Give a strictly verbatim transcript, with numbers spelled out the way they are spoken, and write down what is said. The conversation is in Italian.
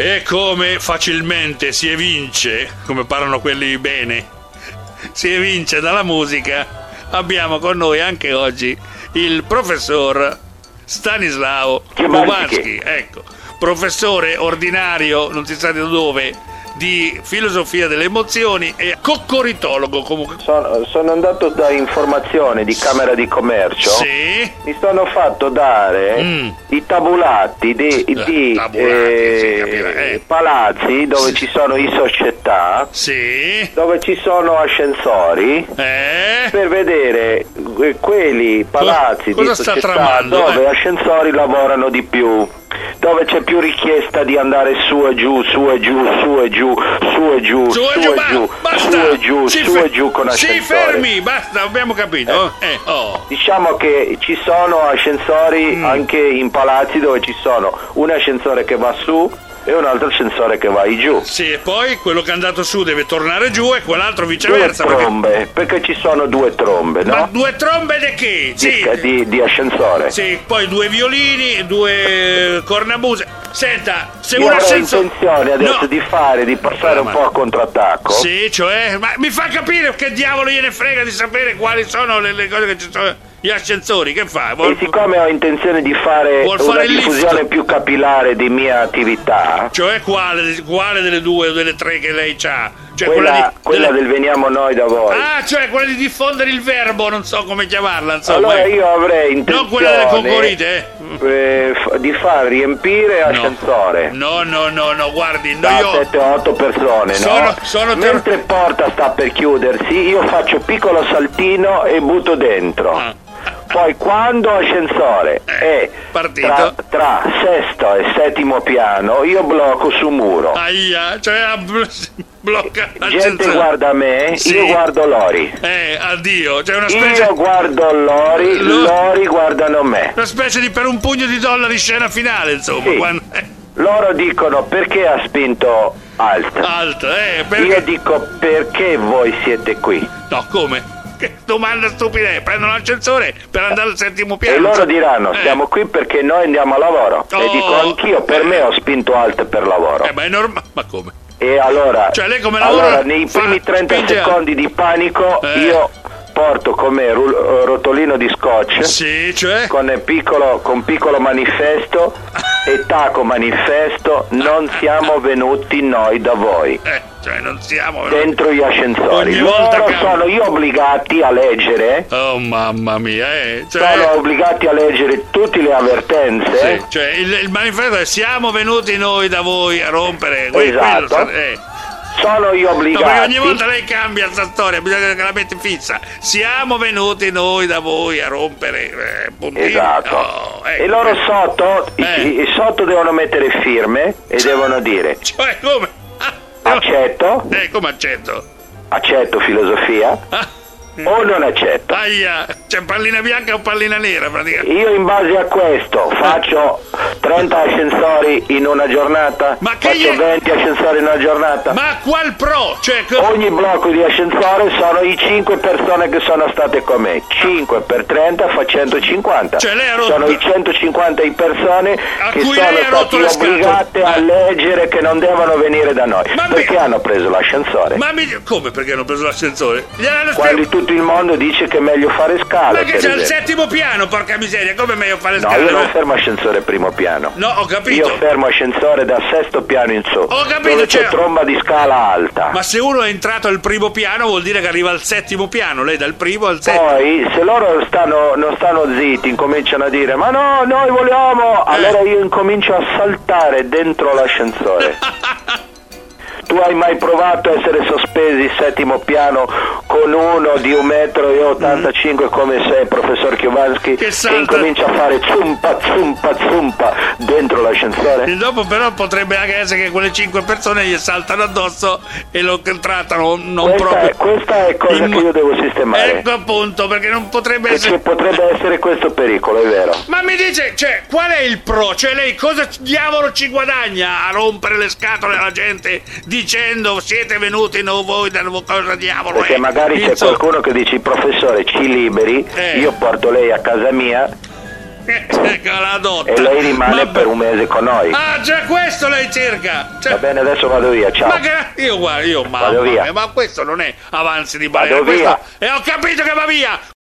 E come facilmente si evince, come parlano quelli bene, si evince dalla musica, abbiamo con noi anche oggi il professor Stanislao Chovanski, ecco, professore ordinario, non si sa da dove, di filosofia delle emozioni e coccoritologo comunque. Sono, sono andato da informazione di Camera di Commercio. Sì. Mi sono fatto dare mm. i tabulati di, di tabulati, eh, sì, eh. palazzi dove sì. ci sono i società, sì. dove ci sono ascensori, eh. per vedere quelli palazzi cosa, cosa di società tramando, dove eh? ascensori lavorano di più, dove c'è più richiesta di andare su e giù, su e giù, su e giù, su e giù, su e su giù, e giù, basta, su e giù, si su fe- e giù con ascensori. Si fermi, basta, abbiamo capito. Eh. Eh, oh. Diciamo che ci sono ascensori mm. anche in palazzi dove ci sono un ascensore che va su e un altro ascensore che va giù. Sì, e poi quello che è andato su deve tornare giù e quell'altro viceversa. Due trombe, perché, perché ci sono due trombe, no? Ma due trombe di che? Sì. Di, di, di ascensore. Sì, poi due violini, due cornamuse. Senta, se Io un avrei ascensore... intenzione adesso no. di fare, di passare un po' a contrattacco. Sì, cioè, ma mi fa capire che diavolo gliene frega di sapere quali sono le, le cose che ci sono... Gli ascensori, che fa? Vuol... E siccome ho intenzione di fare Vuol una fare diffusione lift. più capillare di mia attività, cioè quale, quale delle due o delle tre che lei ha? Cioè quella, quella, di, quella delle... del veniamo noi da voi. Ah, cioè quella di diffondere il verbo, non so come chiamarla, insomma. Allora io avrei intenzione non quella delle coccorite, eh? Eh, f- di far riempire ascensore. No, no, no, no, guardi, no, da io... sette otto persone, sono, no? sono ter... Mentre porta sta per chiudersi, io faccio piccolo saltino e butto dentro. Ah. Poi quando ascensore eh, è tra, tra sesto e settimo piano, io blocco su muro. Aia, cioè bl- blocca l'ascensore. Gente guarda me, sì. Io guardo lori. Eh, addio, c'è una specie... Io guardo lori, L- lori guardano me. Una specie di per un pugno di dollari scena finale, insomma. Sì. Quando... Loro dicono perché ha spinto alt. Alt, eh, perché... Io dico perché voi siete qui. No, come? Che domanda stupida è? Prendono l'ascensore per andare al settimo piano. E loro diranno eh. siamo qui perché noi andiamo a lavoro. Oh. E dico anch'io, per me ho spinto alt per lavoro. Eh ma è normale. Ma come? E allora, cioè lei come lavora? Allora nei fa, primi trenta secondi di panico eh. io porto come ru- rotolino di scotch, sì, cioè? con piccolo, con piccolo manifesto e taco manifesto, non siamo venuti noi da voi. Eh, cioè non siamo dentro gli ascensori. Ogni Loro volta che... sono io obbligati a leggere. Oh mamma mia, eh. Cioè... Sono obbligati a leggere tutte le avvertenze. Sì, cioè il, il manifesto è siamo venuti noi da voi a rompere. Esatto. Quello, eh. Sono io obbligati. No, perché ogni volta lei cambia questa storia, bisogna che la metti fissa. Siamo venuti noi da voi a rompere. Eh, puntini. Esatto. Oh, ecco. E loro sotto, eh. i, i, sotto devono mettere firme e devono dire. Cioè come? Ah, accetto. Eh, come accetto? Accetto filosofia. Ah. O non accetto. Aia, c'è pallina bianca o pallina nera praticamente. Io in base a questo faccio trenta ascensori in una giornata. Ma che faccio gli... venti ascensori in una giornata. Ma qual pro? Cioè, che... ogni blocco di ascensore sono i cinque persone che sono state con me. cinque per trenta fa centocinquanta. Cioè lei ha rotto... Sono i centocinquanta di persone a che cui sono lei ha rotto state obbligate eh. a leggere che non devono venire da noi. Ma perché mi... hanno preso l'ascensore? Ma mi... come perché hanno preso l'ascensore? Gliel'hanno Quando tutto il mondo dice che è meglio fare scale. Ma che c'è al settimo piano, porca miseria, come è meglio fare no, scale? No, io non fermo ascensore primo piano. No, ho capito. Io fermo ascensore da sesto piano in su. Ho capito, dove c'è cioè... tromba di scala alta. Ma se uno è entrato al primo piano vuol dire che arriva al settimo piano, lei dal primo al settimo. Poi se loro stanno, non stanno zitti, incominciano a dire ma no, noi vogliamo, eh. allora io incomincio a saltare dentro l'ascensore. Tu hai mai provato a essere sospesi settimo piano con uno di un metro e ottantacinque mm. come sei, professor Chovanski, che, che incomincia a fare zumpa zumpa zumpa dentro l'ascensore? E dopo però potrebbe anche essere che quelle cinque persone gli saltano addosso e lo trattano non questa proprio. È, questa è cosa in... che io devo sistemare. Ecco appunto, perché non potrebbe perché essere. potrebbe essere questo pericolo, è vero. Ma mi dice, cioè, qual è il pro? Cioè lei cosa diavolo ci guadagna a rompere le scatole alla gente dicendo siete venuti no voi da cosa diavolo perché è? magari c'è Insomma... qualcuno che dice professore ci liberi, eh. io porto lei a casa mia La dotta. E lei rimane Ma... per un mese con noi. Ah, già questo lei cerca. Cioè... Va bene, adesso vado via, ciao. Ma che... io guarda, io mamma vado via. mia, ma questo non è avanzi di balena, Vado questo... via. E ho capito che va via.